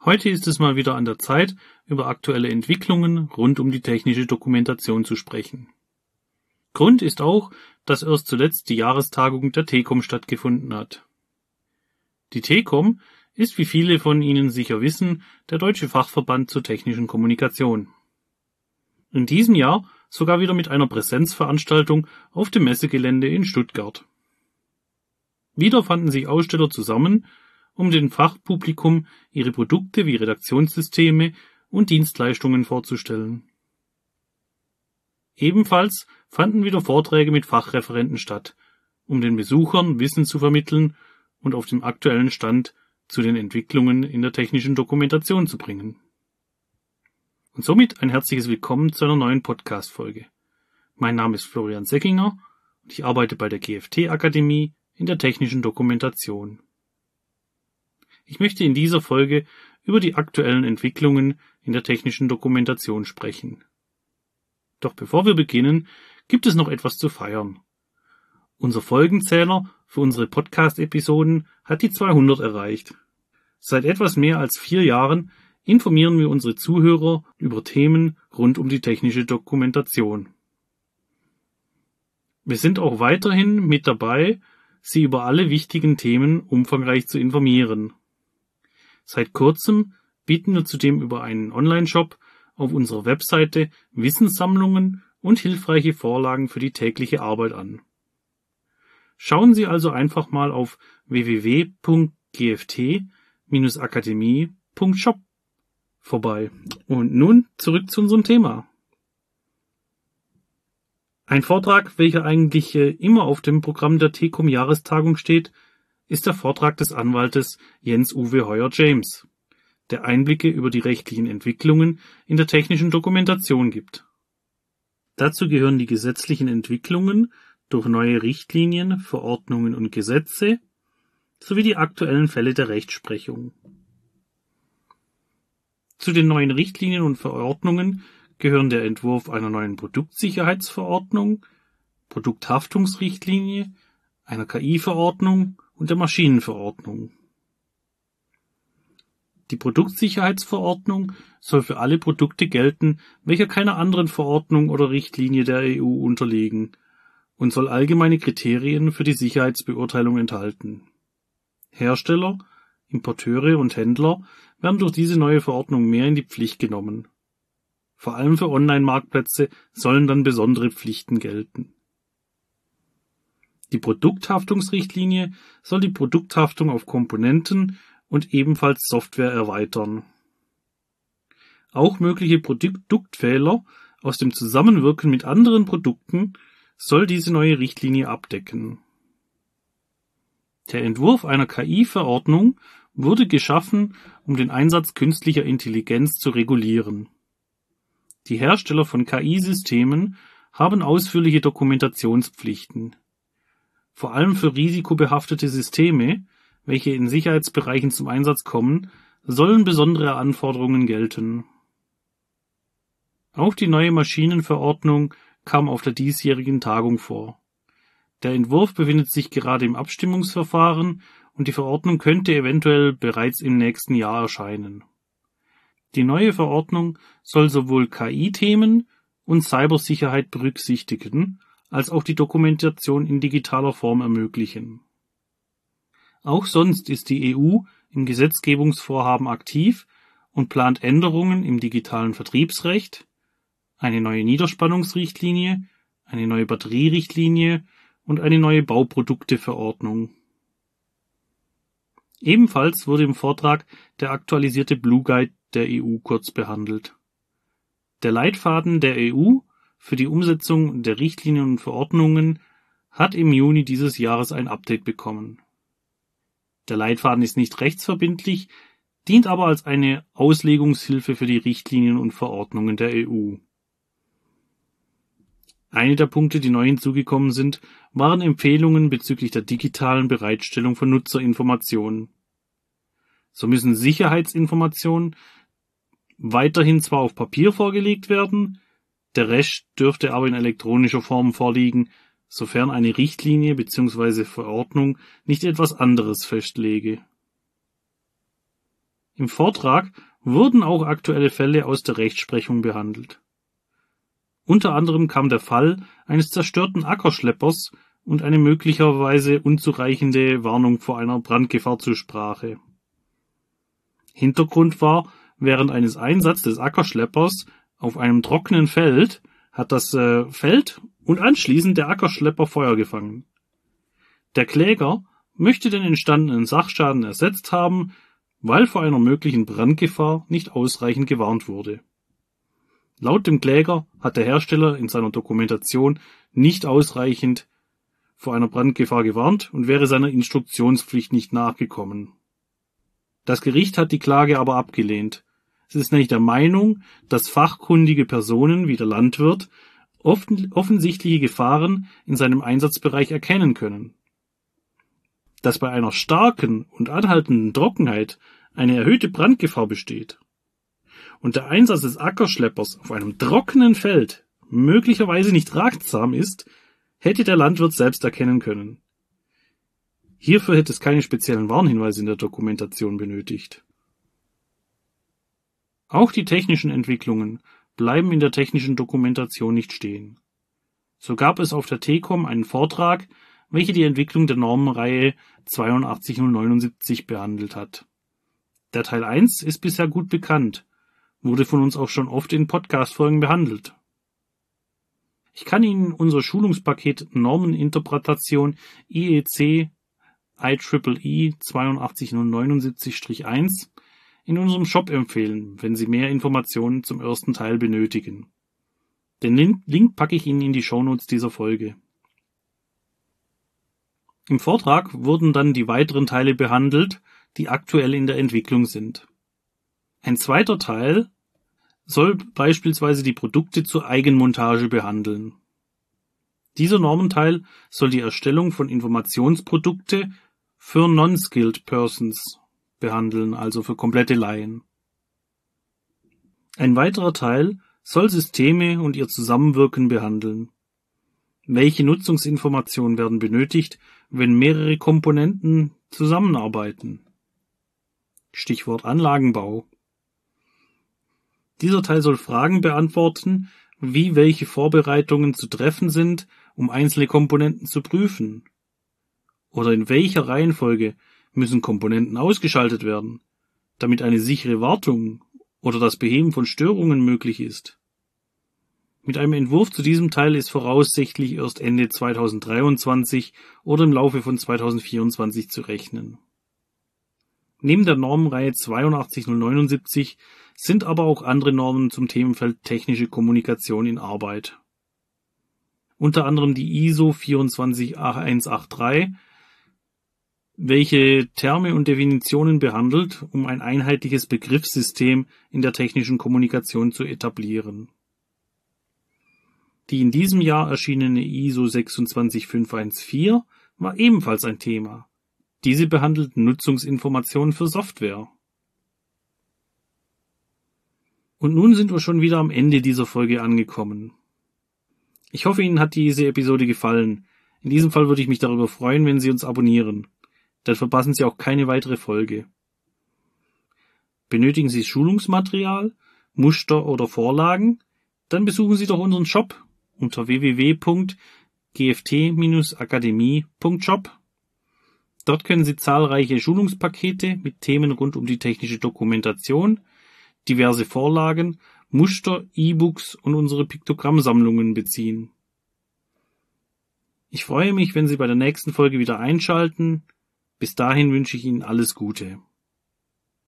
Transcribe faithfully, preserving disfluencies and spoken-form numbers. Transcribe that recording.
Heute ist es mal wieder an der Zeit, über aktuelle Entwicklungen rund um die technische Dokumentation zu sprechen. Grund ist auch, dass erst zuletzt die Jahrestagung der T COM stattgefunden hat. Die T COM ist, wie viele von Ihnen sicher wissen, der deutsche Fachverband zur technischen Kommunikation. In diesem Jahr sogar wieder mit einer Präsenzveranstaltung auf dem Messegelände in Stuttgart. Wieder fanden sich Aussteller zusammen, um dem Fachpublikum ihre Produkte wie Redaktionssysteme und Dienstleistungen vorzustellen. Ebenfalls fanden wieder Vorträge mit Fachreferenten statt, um den Besuchern Wissen zu vermitteln und auf dem aktuellen Stand zu den Entwicklungen in der technischen Dokumentation zu bringen. Und somit ein herzliches Willkommen zu einer neuen Podcast-Folge. Mein Name ist Florian Seckinger und ich arbeite bei der G F T-Akademie in der technischen Dokumentation. Ich möchte in dieser Folge über die aktuellen Entwicklungen in der technischen Dokumentation sprechen. Doch bevor wir beginnen, gibt es noch etwas zu feiern. Unser Folgenzähler für unsere Podcast-Episoden hat die zweihundert erreicht. Seit etwas mehr als vier Jahren informieren wir unsere Zuhörer über Themen rund um die technische Dokumentation. Wir sind auch weiterhin mit dabei, Sie über alle wichtigen Themen umfangreich zu informieren. Seit kurzem bieten wir zudem über einen Online-Shop auf unserer Webseite Wissenssammlungen und hilfreiche Vorlagen für die tägliche Arbeit an. Schauen Sie also einfach mal auf w w w punkt g f t Bindestrich akademie punkt shop vorbei. Und nun zurück zu unserem Thema. Ein Vortrag, welcher eigentlich immer auf dem Programm der T COM-Jahrestagung steht, ist der Vortrag des Anwaltes Jens-Uwe Heuer-James, der Einblicke über die rechtlichen Entwicklungen in der technischen Dokumentation gibt. Dazu gehören die gesetzlichen Entwicklungen durch neue Richtlinien, Verordnungen und Gesetze sowie die aktuellen Fälle der Rechtsprechung. Zu den neuen Richtlinien und Verordnungen gehören der Entwurf einer neuen Produktsicherheitsverordnung, Produkthaftungsrichtlinie, einer K I-Verordnung und der Maschinenverordnung. Die Produktsicherheitsverordnung soll für alle Produkte gelten, welche keiner anderen Verordnung oder Richtlinie der E U unterliegen, und soll allgemeine Kriterien für die Sicherheitsbeurteilung enthalten. Hersteller, Importeure und Händler werden durch diese neue Verordnung mehr in die Pflicht genommen. Vor allem für Online-Marktplätze sollen dann besondere Pflichten gelten. Die Produkthaftungsrichtlinie soll die Produkthaftung auf Komponenten und ebenfalls Software erweitern. Auch mögliche Produktfehler aus dem Zusammenwirken mit anderen Produkten soll diese neue Richtlinie abdecken. Der Entwurf einer K I-Verordnung wurde geschaffen, um den Einsatz künstlicher Intelligenz zu regulieren. Die Hersteller von K I-Systemen haben ausführliche Dokumentationspflichten. Vor allem für risikobehaftete Systeme, welche in Sicherheitsbereichen zum Einsatz kommen, sollen besondere Anforderungen gelten. Auch die neue Maschinenverordnung kam auf der diesjährigen Tagung vor. Der Entwurf befindet sich gerade im Abstimmungsverfahren und die Verordnung könnte eventuell bereits im nächsten Jahr erscheinen. Die neue Verordnung soll sowohl K I-Themen und Cybersicherheit berücksichtigen, als auch die Dokumentation in digitaler Form ermöglichen. Auch sonst ist die E U im Gesetzgebungsvorhaben aktiv und plant Änderungen im digitalen Vertriebsrecht, eine neue Niederspannungsrichtlinie, eine neue Batterierichtlinie und eine neue Bauprodukteverordnung. Ebenfalls wurde im Vortrag der aktualisierte Blue Guide der E U kurz behandelt. Der Leitfaden der E U für die Umsetzung der Richtlinien und Verordnungen hat im Juni dieses Jahres ein Update bekommen. Der Leitfaden ist nicht rechtsverbindlich, dient aber als eine Auslegungshilfe für die Richtlinien und Verordnungen der E U. Eine der Punkte, die neu hinzugekommen sind, waren Empfehlungen bezüglich der digitalen Bereitstellung von Nutzerinformationen. So müssen Sicherheitsinformationen weiterhin zwar auf Papier vorgelegt werden, der Rest dürfte aber in elektronischer Form vorliegen, sofern eine Richtlinie bzw. Verordnung nicht etwas anderes festlege. Im Vortrag wurden auch aktuelle Fälle aus der Rechtsprechung behandelt. Unter anderem kam der Fall eines zerstörten Ackerschleppers und eine möglicherweise unzureichende Warnung vor einer Brandgefahr zur Sprache. Hintergrund war, während eines Einsatzes des Ackerschleppers auf einem trockenen Feld hat das äh, Feld und anschließend der Ackerschlepper Feuer gefangen. Der Kläger möchte den entstandenen Sachschaden ersetzt haben, weil vor einer möglichen Brandgefahr nicht ausreichend gewarnt wurde. Laut dem Kläger hat der Hersteller in seiner Dokumentation nicht ausreichend vor einer Brandgefahr gewarnt und wäre seiner Instruktionspflicht nicht nachgekommen. Das Gericht hat die Klage aber abgelehnt. Es ist nämlich der Meinung, dass fachkundige Personen wie der Landwirt oft offensichtliche Gefahren in seinem Einsatzbereich erkennen können. Dass bei einer starken und anhaltenden Trockenheit eine erhöhte Brandgefahr besteht und der Einsatz des Ackerschleppers auf einem trockenen Feld möglicherweise nicht ratsam ist, hätte der Landwirt selbst erkennen können. Hierfür hätte es keine speziellen Warnhinweise in der Dokumentation benötigt. Auch die technischen Entwicklungen bleiben in der technischen Dokumentation nicht stehen. So gab es auf der T COM einen Vortrag, welcher die Entwicklung der Normenreihe zweiundachtzig null neunundsiebzig behandelt hat. Der Teil eins ist bisher gut bekannt, wurde von uns auch schon oft in Podcast-Folgen behandelt. Ich kann Ihnen unser Schulungspaket Normeninterpretation I E C I E E E zweiundachtzig null neunundsiebzig eins in unserem Shop empfehlen, wenn Sie mehr Informationen zum ersten Teil benötigen. Den Link packe ich Ihnen in die Shownotes dieser Folge. Im Vortrag wurden dann die weiteren Teile behandelt, die aktuell in der Entwicklung sind. Ein zweiter Teil soll beispielsweise die Produkte zur Eigenmontage behandeln. Dieser Normenteil soll die Erstellung von Informationsprodukte für Non-Skilled Persons behandeln, also für komplette Laien. Ein weiterer Teil soll Systeme und ihr Zusammenwirken behandeln. Welche Nutzungsinformationen werden benötigt, wenn mehrere Komponenten zusammenarbeiten? Stichwort Anlagenbau. Dieser Teil soll Fragen beantworten, wie welche Vorbereitungen zu treffen sind, um einzelne Komponenten zu prüfen. Oder in welcher Reihenfolge müssen Komponenten ausgeschaltet werden, damit eine sichere Wartung oder das Beheben von Störungen möglich ist. Mit einem Entwurf zu diesem Teil ist voraussichtlich erst Ende zweitausenddreiundzwanzig oder im Laufe von zweitausendvierundzwanzig zu rechnen. Neben der Normenreihe zweiundachtzig null neunundsiebzig sind aber auch andere Normen zum Themenfeld technische Kommunikation in Arbeit. Unter anderem die I S O vierundzwanzig eins acht drei, welche Terme und Definitionen behandelt, um ein einheitliches Begriffssystem in der technischen Kommunikation zu etablieren. Die in diesem Jahr erschienene I S O sechsundzwanzig fünf eins vier war ebenfalls ein Thema. Diese behandelt Nutzungsinformationen für Software. Und nun sind wir schon wieder am Ende dieser Folge angekommen. Ich hoffe, Ihnen hat diese Episode gefallen. In diesem Fall würde ich mich darüber freuen, wenn Sie uns abonnieren. Dann verpassen Sie auch keine weitere Folge. Benötigen Sie Schulungsmaterial, Muster oder Vorlagen? Dann besuchen Sie doch unseren Shop unter w w w punkt g f t akademie punkt shop. Dort können Sie zahlreiche Schulungspakete mit Themen rund um die technische Dokumentation, diverse Vorlagen, Muster, E-Books und unsere Piktogrammsammlungen beziehen. Ich freue mich, wenn Sie bei der nächsten Folge wieder einschalten. Bis dahin wünsche ich Ihnen alles Gute.